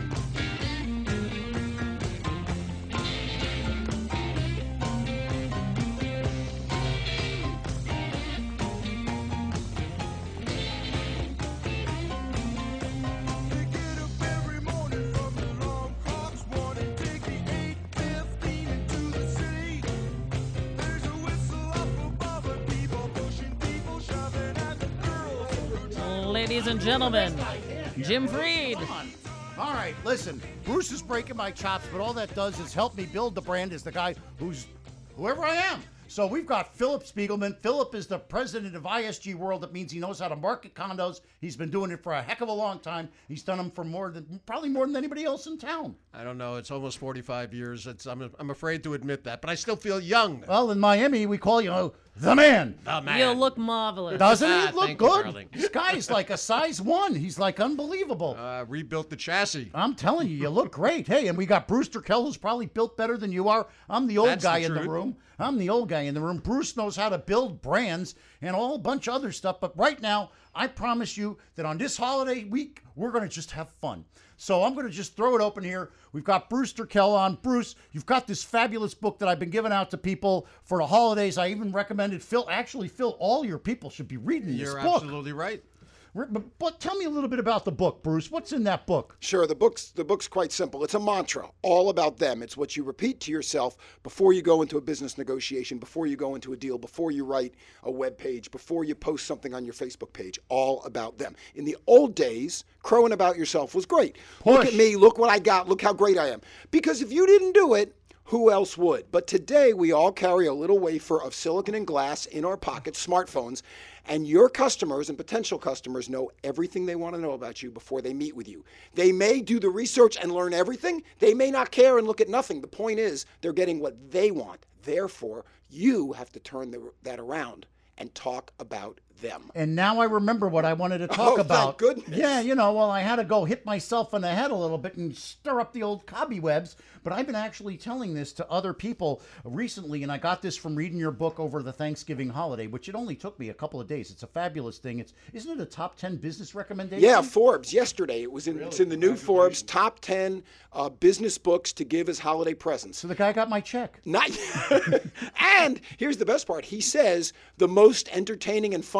Ladies and gentlemen, Jim Freed. All right, listen, Bruce is breaking my chops, but all that does is help me build the brand as the guy who's whoever I am. So we've got Philip Spiegelman. Philip is the president of I S G World. That means he knows how to market condos. He's been doing it for a heck of a long time. He's done them for more than, probably more than anybody else in town. I don't know. It's almost forty-five years. It's, I'm, I'm afraid to admit that, but I still feel young. Well, in Miami, we call you uh, the man. The man. You look marvelous. Doesn't Ah, he look thank you, good? darling. This guy's like a size one. He's like unbelievable. Uh, rebuilt the chassis. I'm telling you, you look great. Hey, and we got Brewster Kell, who's probably built better than you are. I'm the old That's guy the in the truth. room. I'm the old guy in the room. Bruce knows how to build brands and a whole bunch of other stuff. But right now, I promise you that on this holiday week, we're going to just have fun. So I'm going to just throw it open here. We've got Brewster Kell on. Bruce, you've got this fabulous book that I've been giving out to people for the holidays. I even recommended Phil. Actually, Phil, all your people should be reading this You're book. absolutely right. But, but tell me a little bit about the book, Bruce. What's in that book? Sure, the book's the book's quite simple. It's a mantra, all about them. It's what you repeat to yourself before you go into a business negotiation, before you go into a deal, before you write a web page, before you post something on your Facebook page. All about them. In the old days, crowing about yourself was great. Look Push. at me, look what I got, look how great I am. Because if you didn't do it, who else would? But today we all carry a little wafer of silicon and glass in our pockets, smartphones, and your customers and potential customers know everything they want to know about you before they meet with you. They may do the research and learn everything. They may not care and look at nothing. The point is they're getting what they want. Therefore, you have to turn the, that around and talk about them. And now I remember what I wanted to talk Oh, thank about. goodness. Yeah, you know, well, I had to go hit myself in the head a little bit and stir up the old cobwebs. But I've been actually telling this to other people recently, and I got this from reading your book over the Thanksgiving holiday, which it only took me a couple of days. It's a fabulous thing. It's isn't it a top ten business recommendation? Yeah, Forbes yesterday. It was in it's in the new Forbes top ten uh, business books to give as holiday presents. So the guy got my check. Not, and here's the best part. He says the most entertaining and fun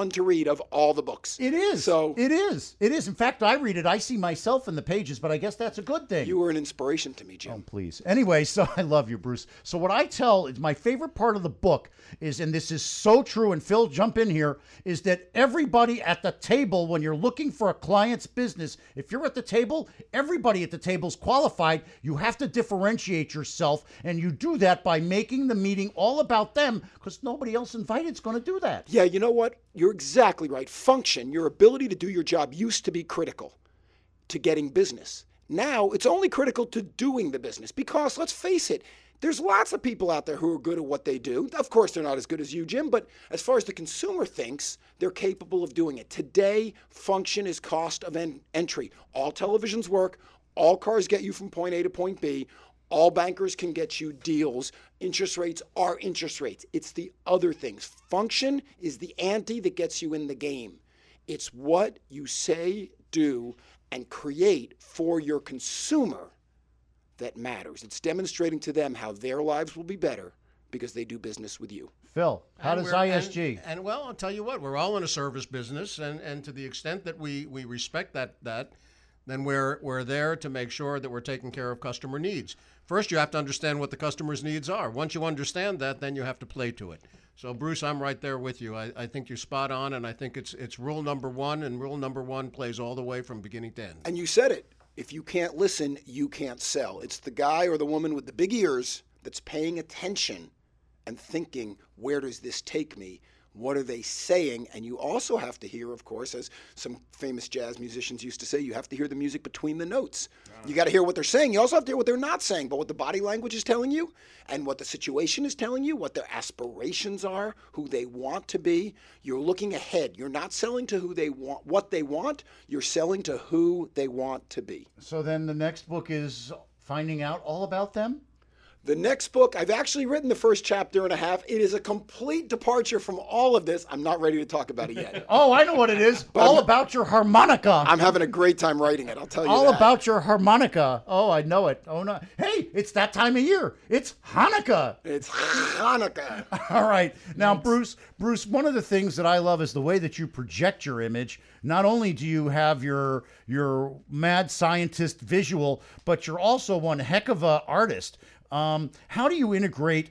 one to read of all the books. It is. So it is. It is. In fact, I read it. I see myself in the pages, but I guess that's a good thing. You were an inspiration to me, Jim. Oh, please. Anyway, so I love you, Bruce. So what I tell is my favorite part of the book is, and this is so true, and Phil, jump in here, is that everybody at the table, when you're looking for a client's business, if you're at the table, everybody at the table is qualified. You have to differentiate yourself, and you do that by making the meeting all about them, because nobody else invited is going to do that. Yeah, you know what? You're exactly right. Function, your ability to do your job used to be critical to getting business. Now it's only critical to doing the business because, let's face it, there's lots of people out there who are good at what they do. Of course, they're not as good as you, Jim, but as far as the consumer thinks, they're capable of doing it. Today, function is cost of en- entry. All televisions work. All cars get you from point A to point B. All bankers can get you deals. Interest rates are interest rates. It's the other things. Function is the ante that gets you in the game. It's what you say, do, and create for your consumer that matters. It's demonstrating to them how their lives will be better because they do business with you. Phil, how And does we're- I S G? And, and well, I'll tell you what, we're all in a service business, and, and to the extent that we, we respect that, that, then we're we're there to make sure that we're taking care of customer needs. First, you have to understand what the customer's needs are. Once you understand that, then you have to play to it. So, Bruce, I'm right there with you. I, I think you're spot on, and I think it's it's rule number one, and rule number one plays all the way from beginning to end. And you said it. If you can't listen, you can't sell. It's the guy or the woman with the big ears that's paying attention and thinking, where does this take me? What are they saying? And you also have to hear, of course, as some famous jazz musicians used to say, you have to hear the music between the notes. You got to hear what they're saying. You also have to hear what they're not saying, but what the body language is telling you and what the situation is telling you, what their aspirations are, who they want to be. You're looking ahead. You're not selling to who they want, what they want. You're selling to who they want to be. So then the next book is finding out all about them? The next book, I've actually written the first chapter and a half. It is a complete departure from all of this. I'm not ready to talk about it yet. Oh, I know what it is. But All I'm- about your harmonica. I'm having a great time writing it, I'll tell you All that. about your harmonica. Oh, I know it. Oh, no. Hey, it's that time of year. It's Hanukkah. It's Hanukkah. All right. Now, Bruce, Bruce, one of the things that I love is the way that you project your image. Not only do you have your your mad scientist visual, but you're also one heck of a artist. Um, how do you integrate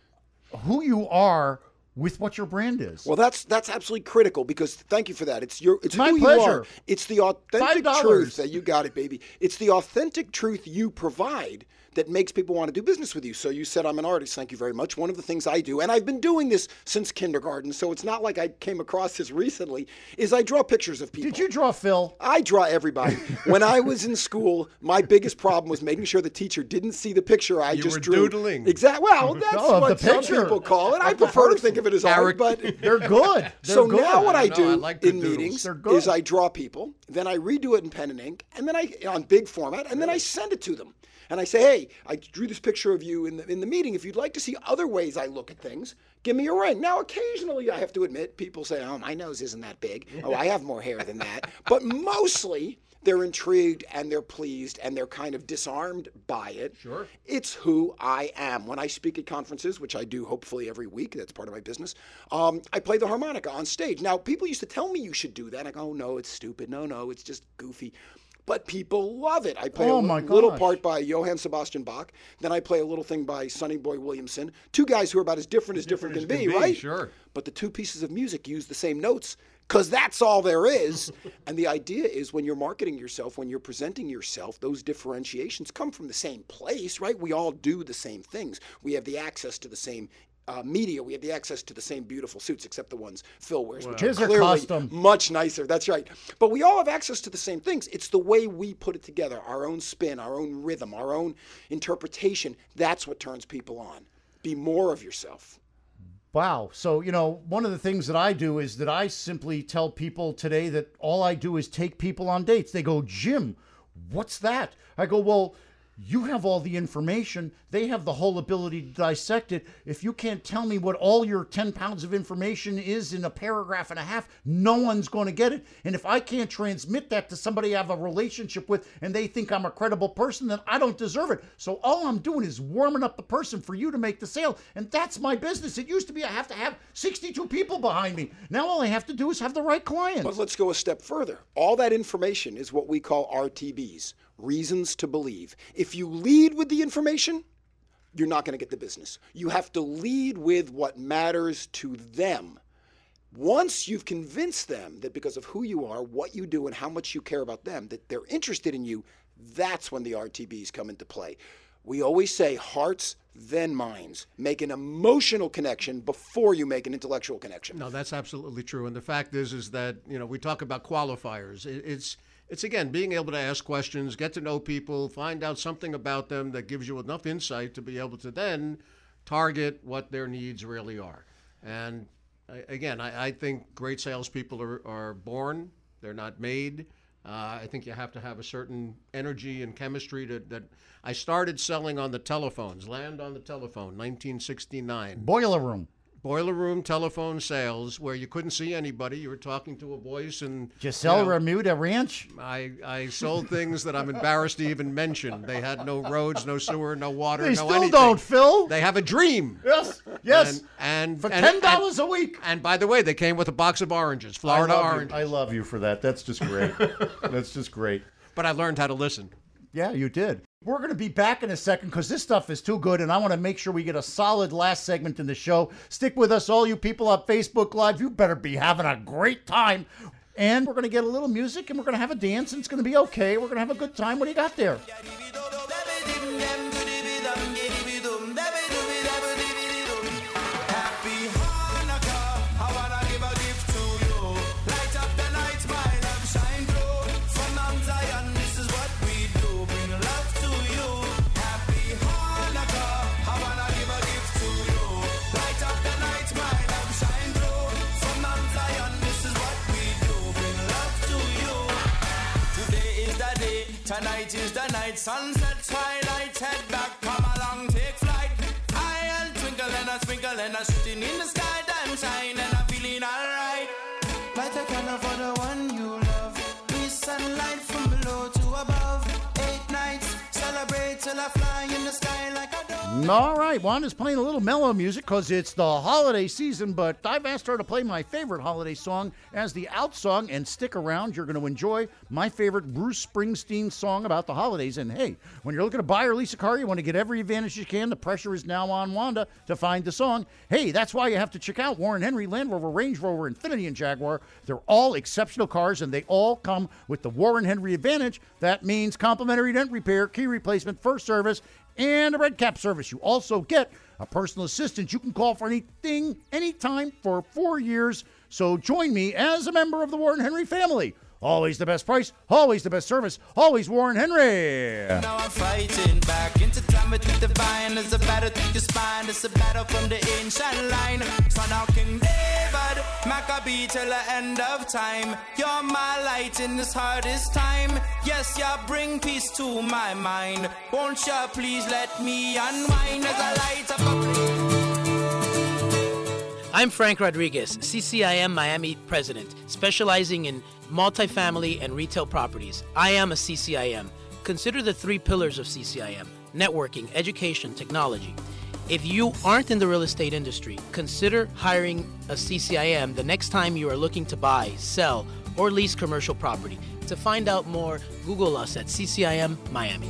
who you are with what your brand is? Well, that's that's absolutely critical because thank you for that. It's your it's My who you pleasure. are. It's the authentic Five dollars. truth that you got it, baby. It's the authentic truth you provide that makes people want to do business with you. So you said I'm an artist. Thank you very much. One of the things I do, and I've been doing this since kindergarten, so it's not like I came across this recently, is I draw pictures of people. Did you draw Phil? I draw everybody. When I was in school, my biggest problem was making sure the teacher didn't see the picture I You just were drew. doodling. Exactly. Well, that's Oh, of what the some picture. people call it. I Of the prefer to person. think of it as art, but They're good. They're so good. now what I I know, do I like good in doodles. meetings They're good. is I draw people, then I redo it in pen and ink, and then I on big format, and then I send it to them. And I say, hey, I drew this picture of you in the in the meeting. If you'd like to see other ways I look at things, give me a ring. Now, occasionally, I have to admit, people say, oh, my nose isn't that big. Oh, I have more hair than that. But mostly, they're intrigued and they're pleased and they're kind of disarmed by it. Sure. It's who I am. When I speak at conferences, which I do hopefully every week, that's part of my business, um, I play the harmonica on stage. Now, people used to tell me you should do that. I go, oh, no, it's stupid. No, no, it's just goofy. But people love it. I play Oh, a my li- little gosh. part by Johann Sebastian Bach. Then I play a little thing by Sonny Boy Williamson. Two guys who are about as different as different, as can be, can be, right? sure. But the two pieces of music use the same notes because that's all there is. And the idea is when you're marketing yourself, when you're presenting yourself, those differentiations come from the same place, right? We all do the same things. We have the access to the same Uh, media, we have the access to the same beautiful suits, except the ones Phil wears, which His are are clearly custom. much nicer. That's right. But we all have access to the same things. It's the way we put it together, our own spin, our own rhythm, our own interpretation. That's what turns people on. Be more of yourself. Wow. So, you know, one of the things that I do is that I simply tell people today that all I do is take people on dates. They go, Jim, what's that? I go, well, You have all the information. They have the whole ability to dissect it. If you can't tell me what all your ten pounds of information is in a paragraph and a half, no one's going to get it. And if I can't transmit that to somebody I have a relationship with and they think I'm a credible person, then I don't deserve it. So all I'm doing is warming up the person for you to make the sale. And that's my business. It used to be I have to have sixty-two people behind me. Now all I have to do is have the right clients. But let's go a step further. All that information is what we call R T Bs, reasons to believe. If you lead with the information, you're not going to get the business. You have to lead with what matters to them. Once you've convinced them that because of who you are, what you do, and how much you care about them, that they're interested in you, that's when the R T Bs come into play. We always say hearts, then minds. Make an emotional connection before you make an intellectual connection. No, that's absolutely true. And the fact is, is that, you know, we talk about qualifiers. It, it's, it's again, being able to ask questions, get to know people, find out something about them that gives you enough insight to be able to then target what their needs really are. And I, again, I, I think great salespeople are, are born. They're not made. Uh, I think you have to have a certain energy and chemistry to, that I started selling on the telephones, land on the telephone, nineteen sixty-nine. Boiler room. Boiler room telephone sales where you couldn't see anybody. You were talking to a voice. And Giselle you know, Ramuda Ranch? I, I sold things that I'm embarrassed to even mention. They had no roads, no sewer, no water, they no still anything. don't, Phil. They have a dream. Yes, yes. And, and for and, ten dollars and, a week. And by the way, they came with a box of oranges, Florida I love oranges. You. I love you for that. That's just great. That's just great. But I learned how to listen. Yeah, you did. We're going to be back in a second because this stuff is too good, and I want to make sure we get a solid last segment in the show. Stick with us, all you people on Facebook Live. You better be having a great time. And we're going to get a little music, and we're going to have a dance, and it's going to be okay. We're going to have a good time. What do you got there? Tonight is the night, sunset, twilight, head back, come along, take flight. I'll twinkle and a sprinkle and a shooting in the sky, damn shine and I'm feeling alright. Light a candle for the one you love. We sunlight from below to above. Eight nights, celebrate till I fly in the sky like a dove. All right, Wanda's playing a little mellow music because it's the holiday season, but I've asked her to play my favorite holiday song as the out song, and stick around. You're going to enjoy my favorite Bruce Springsteen song about the holidays. And hey, when you're looking to buy or lease a car, you want to get every advantage you can. The pressure is now on Wanda to find the song. Hey, that's why you have to check out Warren Henry, Land Rover, Range Rover, Infiniti, and Jaguar. They're all exceptional cars, and they all come with the Warren Henry Advantage. That means complimentary dent repair, key replacement, first service, and a red cap service. You also get a personal assistant you can call for anything, anytime for four years. So join me as a member of the Warren Henry family. Always the best price, always the best service, always Warren Henry. Now I'm fighting back into time with the divine. It's a battle through your spine. It's a battle from the ancient line. So now King David, Maccabee till the end of time. You're my light in this hardest time. Yes, you bring peace to my mind. Won't you please let me unwind as I light up a I'm Frank Rodriguez, C C I M Miami president, specializing in multifamily and retail properties. I am a C C I M. Consider the three pillars of C C I M: networking, education, technology. If you aren't in the real estate industry, consider hiring a C C I M the next time you are looking to buy, sell, or lease commercial property. To find out more, Google us at C C I M Miami.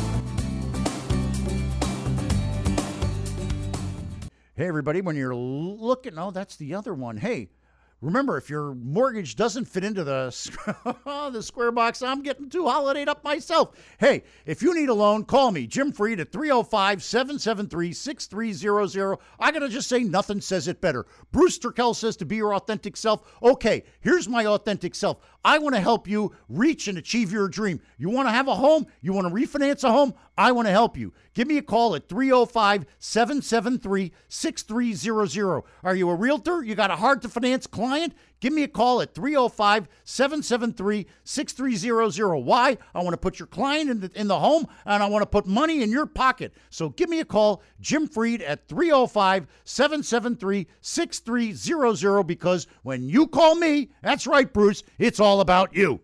Hey, everybody, when you're looking, oh, that's the other one. Hey, remember, if your mortgage doesn't fit into the, the square box, I'm getting too holidayed up myself. Hey, if you need a loan, call me, Jim Freed, at three oh five, seven seven three, six three zero zero. I got to just say, nothing says it better. Bruce Turkel says to be your authentic self. Okay, here's my authentic self. I want to help you reach and achieve your dream. You want to have a home? You want to refinance a home? I want to help you. Give me a call at three oh five, seven seven three, six three zero zero. Are you a realtor? You got a hard-to-finance client? client? Give me a call at three oh five, seven seven three, six three zero zero. Why? I want to put your client in the, in the home, and I want to put money in your pocket. So give me a call, Jim Freed, at three oh five, seven seven three, six three zero zero, because when you call me, that's right, Bruce, it's all about you.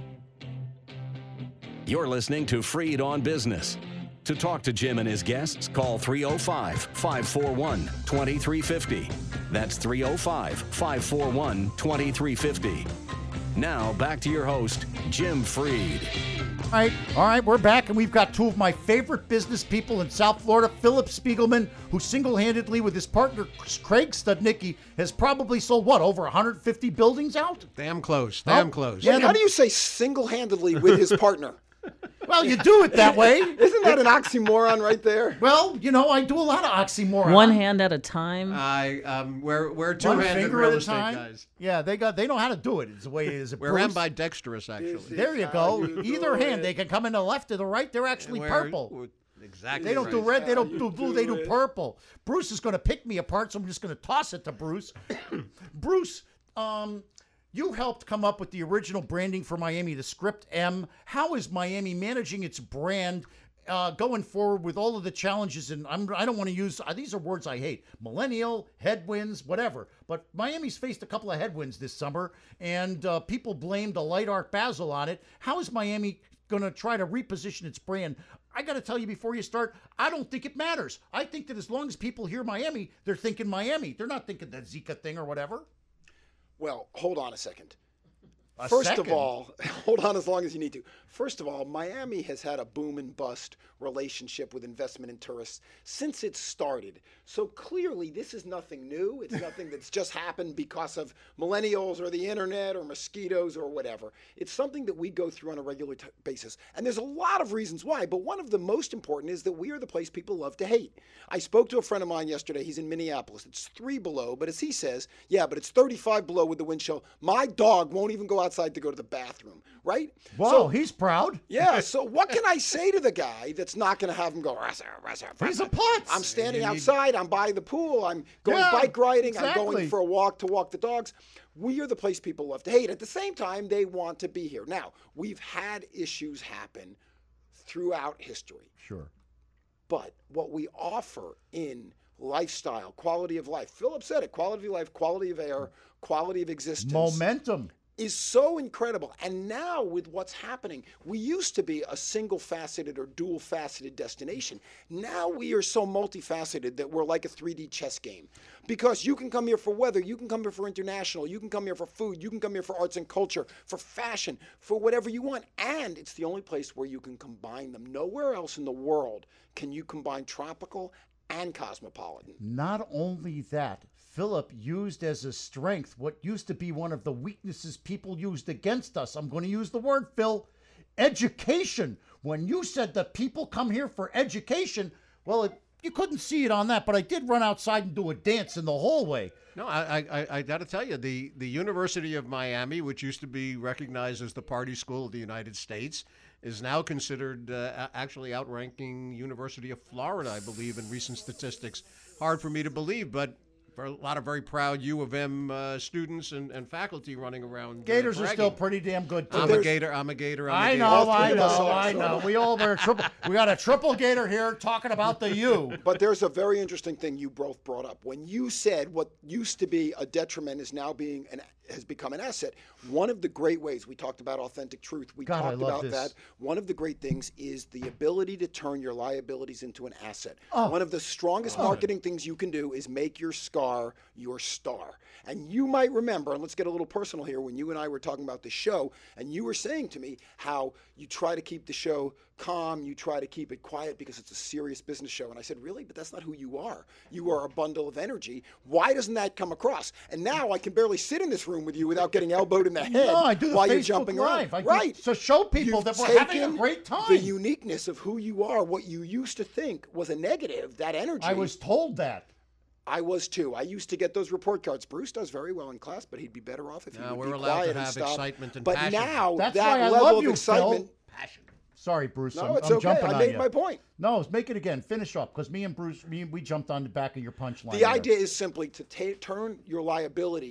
You're listening to Freed on Business. To talk to Jim and his guests, call three oh five, five four one, two three five oh. That's three oh five, five four one, two three five oh. Now, back to your host, Jim Freed. All right, all right, we're back, and we've got two of my favorite business people in South Florida, Philip Spiegelman, who single-handedly, with his partner Craig Studnicki, has probably sold, what, over one hundred fifty buildings out? Damn close, damn Oh, close. Yeah, how do you say single-handedly with his partner? Well, you do it that way. Isn't that an oxymoron right there? Well, you know, I do a lot of oxymoron. One hand at a time. I um, we're we're One two-handed finger real at a estate time. guys. Yeah, they got they know how to do it. It's the way it is. We're ambidextrous, actually. There you go. Either hand, they can come in the left or the right. They're actually We're- purple. we're- Exactly. They don't do right. red. They don't do blue. They do purple. Bruce is going to pick me apart, so I'm just going to toss it to Bruce. Bruce, um, you helped come up with the original branding for Miami, the Script M. How is Miami managing its brand uh, going forward with all of the challenges? And I'm, I don't want to use, uh, these are words I hate, millennial, headwinds, whatever. But Miami's faced a couple of headwinds this summer, and uh, people blamed the Light Art Basel on it. How is Miami going to try to reposition its brand? I got to tell you before you start, I don't think it matters. I think that as long as people hear Miami, they're thinking Miami. They're not thinking the Zika thing or whatever. Well, hold on a second. A First second? of all, hold on as long as you need to. First of all, Miami has had a boom and bust relationship with investment and tourists since it started. So clearly, this is nothing new. It's nothing that's just happened because of millennials or the internet or mosquitoes or whatever. It's something that we go through on a regular t- basis. And there's a lot of reasons why, but one of the most important is that we are the place people love to hate. I spoke to a friend of mine yesterday. He's in Minneapolis. It's three below, but as he says, yeah, but it's thirty-five below with the wind chill. My dog won't even go outside to go to the bathroom, right? Wow, So- he's proud. Yeah, so what can I say to the guy that's not going to have him go, "Rasa, rasa, He's rasa." a putz. I'm standing You need- outside, I'm by the pool, I'm going Yeah, bike riding, I'm exactly. going for a walk to walk the dogs. We are the place people love to hate. At the same time, they want to be here. Now, we've had issues happen throughout history. Sure. But what we offer in lifestyle, quality of life, Philip said it, quality of life, quality of air, quality of existence, Momentum. is so incredible. And now with what's happening, we used to be a single faceted or dual faceted destination. Now we are so multifaceted that we're like a three D chess game. Because you can come here for weather, you can come here for international, you can come here for food, you can come here for arts and culture, for fashion, for whatever you want. And it's the only place where you can combine them. Nowhere else in the world can you combine tropical and cosmopolitan. Not only that, Philip used as a strength what used to be one of the weaknesses people used against us. I'm going to use the word, Phil, education. When you said that people come here for education, well, it, you couldn't see it on that, but I did run outside and do a dance in the hallway. No, I I, I got to tell you, the, the University of Miami, which used to be recognized as the party school of the United States, is now considered uh, actually outranking University of Florida, I believe, in recent statistics. Hard for me to believe, but for a lot of very proud U of M uh, students and, and faculty running around. Uh, Gators are bragging. still pretty damn good, too. I'm a Gator. I'm a Gator. I'm a I Gator. know, I three of us know, are, I so- know. We all wear triple. We got a triple Gator here talking about the U. But there's a very interesting thing you both brought up. When you said what used to be a detriment is now being an has become an asset. One of the great ways we talked about authentic truth. We God, I talked love about this. that. One of the great things is the ability to turn your liabilities into an asset. Oh. One of the strongest marketing things you can do is make your scar your star. And you might remember, and let's get a little personal here, when you and I were talking about the show, and you were saying to me how you try to keep the show calm, you try to keep it quiet because it's a serious business show. And I said, really? But that's not who you are. You are a bundle of energy. Why doesn't that come across? And now I can barely sit in this room with you without getting elbowed in the head No, I do the while you're Facebook jumping Live. around. I do- right. to show people You've that we're having a taken great time. The uniqueness of who you are, what you used to think was a negative, that energy. I was told that. I was too. I used to get those report cards. Bruce does very well in class, but he'd be better off if he No, would we're be allowed to quiet and have stop. excitement and but passion. now That's that why I level love of you, excitement. Phil. Sorry, Bruce. No, I'm, it's I'm okay. jumping I on made you. my point. No, make it again. Finish up, because me and Bruce, me, we jumped on the back of your punchline. The there. idea is simply to ta- turn your liability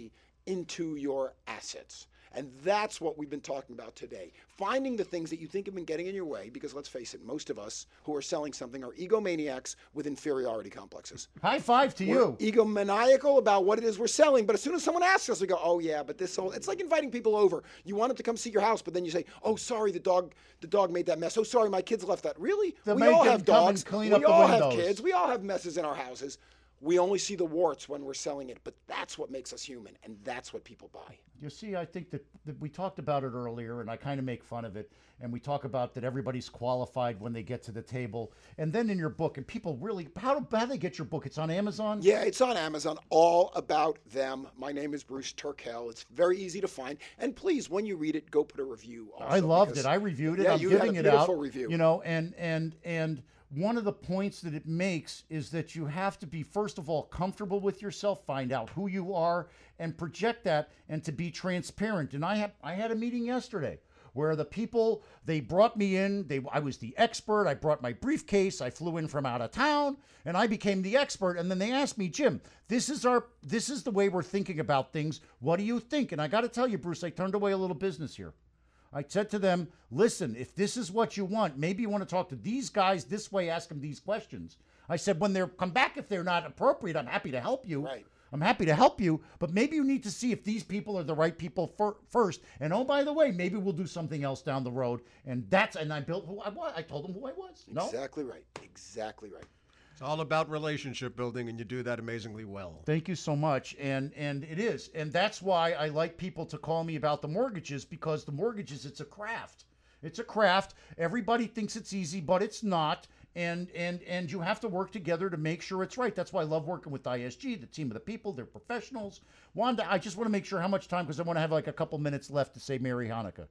into your assets. And that's what we've been talking about today. Finding the things that you think have been getting in your way, because let's face it, most of us who are selling something are egomaniacs with inferiority complexes. High five to We're you. egomaniacal about what it is we're selling, but as soon as someone asks us, we go, oh yeah, but this whole, it's like inviting people over. You want them to come see your house, but then you say, oh, sorry, the dog the dog made that mess. Oh, sorry, my kids left that. Really? The we maid all didn't have come and dogs. clean We up the all have windows. kids. We all have messes in our houses. We only see the warts when we're selling it, but that's what makes us human, and that's what people buy. You see, I think that, that we talked about it earlier, and I kind of make fun of it, and we talk about that everybody's qualified when they get to the table. And then in your book, and people really, how do, how do they get your book? It's on Amazon? Yeah, it's on Amazon, all about them. My name is Bruce Turkel. It's very easy to find. And please, when you read it, go put a review also. I loved because- it. I reviewed it. Yeah, I'm you giving had it a beautiful out. review. You know, and and and one of the points that it makes is that you have to be, first of all, comfortable with yourself, find out who you are, and project that, and to be transparent. And I had I had a meeting yesterday where the people, they brought me in, they I was the expert, I brought my briefcase, I flew in from out of town, and I became the expert. And then they asked me, Jim, this is our this is the way we're thinking about things. What do you think? And I got to tell you, Bruce, I turned away a little business here. I said to them, listen, if this is what you want, maybe you want to talk to these guys this way, ask them these questions. I said, when they're come back, if they're not appropriate, I'm happy to help you. Right. I'm happy to help you, but maybe you need to see if these people are the right people fir- first. And oh, by the way, maybe we'll do something else down the road. And that's, and I built who I was. I told them who I was. No? Exactly right. Exactly right. It's all about relationship building, and you do that amazingly well. Thank you so much. And and it is. And that's why I like people to call me about the mortgages, because the mortgages, it's a craft. It's a craft. Everybody thinks it's easy, but it's not. And and and you have to work together to make sure it's right. That's why I love working with I S G, the team of the people. They're professionals. Wanda, I just want to make sure how much time, because I want to have like a couple minutes left to say Merry Hanukkah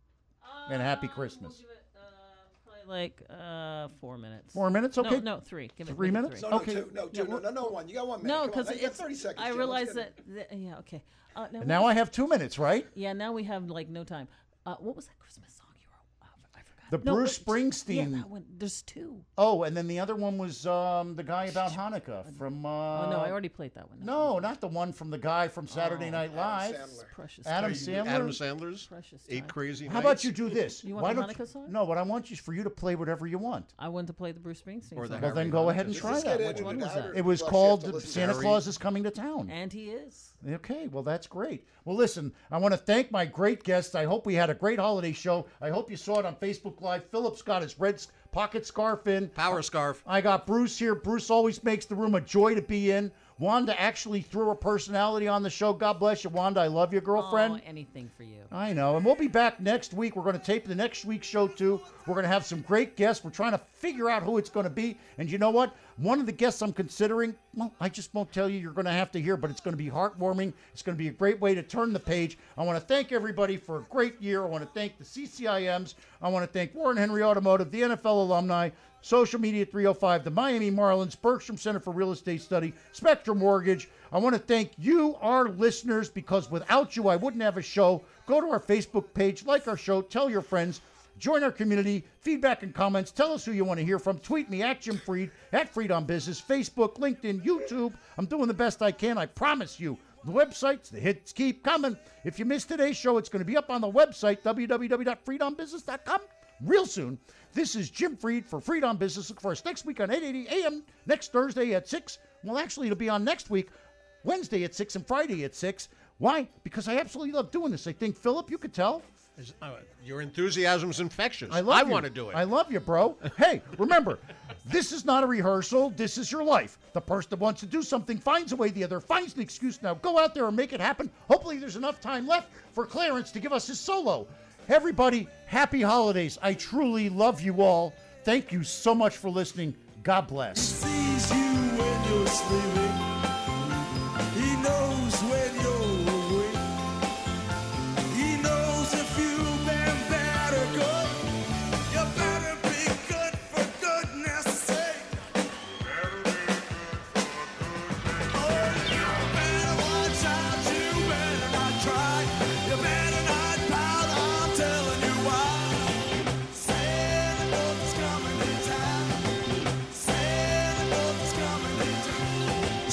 and Happy Christmas. Like uh, four minutes. Four minutes? Okay. No, no three. Give it, Three give it minutes? Three. No, Okay. no, two, no, two, Yeah, no, well- no, no, one. You got one minute. No, Come on, because you got thirty seconds. I Jim. realized Let's that, that. Yeah, okay. Uh, now And now I have two minutes, right? Yeah, now we have like no time. Uh, what was that Christmas song you wrote? Oh, I forgot. The No, Bruce but- Springsteen. Yeah, that one. There's two. Oh, and then the other one was um, the guy about Hanukkah from. Uh, Oh no, I already played that one. No, not the one from the guy from Saturday Oh, Night Adam Live. Sandler. Precious Adam Are you Sandler. Adam Sandler's Precious Eight time. Crazy How Nights? about you do this? You want Why the don't Hanukkah song? No, what I want is for you to play whatever you want. I wanted to play the Bruce Springsteen Or the song. Well, then Harry go Hanukkah ahead and song. try Let's that. get Which into one it. was that? Howard- It was Plus, you have called to listen to Santa Harry. Claus is Coming to Town. And he is. Okay, well, that's great. Well, listen, I want to thank my great guests. I hope we had a great holiday show. I hope you saw it on Facebook Live. Philip's got his red s- pocket scarf in. Power scarf. I got Bruce here. Bruce always makes the room a joy to be in. Wanda actually threw her personality on the show. God bless you, Wanda. I love you, girlfriend. Oh, anything for you. I know. And we'll be back next week. We're going to tape the next week's show, too. We're going to have some great guests. We're trying to figure out who it's going to be. And you know what? One of the guests I'm considering, well, I just won't tell you. You're going to have to hear, but it's going to be heartwarming. It's going to be a great way to turn the page. I want to thank everybody for a great year. I want to thank the C C I Ms. I want to thank Warren Henry Automotive, the N F L alumni, Social Media three oh five, the Miami Marlins, Bergstrom Center for Real Estate Study, Spectrum Mortgage. I want to thank you, our listeners, because without you, I wouldn't have a show. Go to our Facebook page, like our show, tell your friends, join our community, feedback and comments, tell us who you want to hear from. Tweet me at Jim Freed, at Freed on Business, Facebook, LinkedIn, YouTube. I'm doing the best I can, I promise you. The websites, the hits keep coming. If you missed today's show, it's going to be up on the website, w w w dot freed on business dot com, real soon. This is Jim Freed for Freed on Business. Look for us next week on eight eighty a m, next Thursday at six. Well, actually, it'll be on next week, Wednesday at six and Friday at six. Why? Because I absolutely love doing this. I think, Philip, you could tell. Is- uh, Your enthusiasm's infectious. I love you. want to do it. I love you, bro. Hey, remember, this is not a rehearsal. This is your life. The person that wants to do something finds a way. The other finds an excuse. Now go out there and make it happen. Hopefully there's enough time left for Clarence to give us his solo. Everybody, happy holidays. I truly love you all. Thank you so much for listening. God bless. Sees you when you're sleeping. He knows when you're awake. He knows if you've been bad or good. You better be good for goodness sake. Oh, you better watch out. You better not try. You better not pout. I'm telling you why. Santa Claus is coming to town. Santa Claus is coming to town.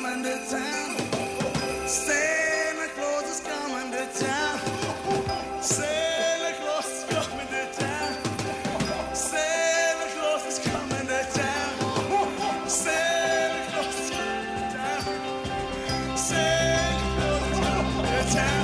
coming to town. Santa Claus is coming to town. Santa Claus is coming to town. Santa Claus is coming to town. Santa Claus is coming to town. Santa Claus is coming to town.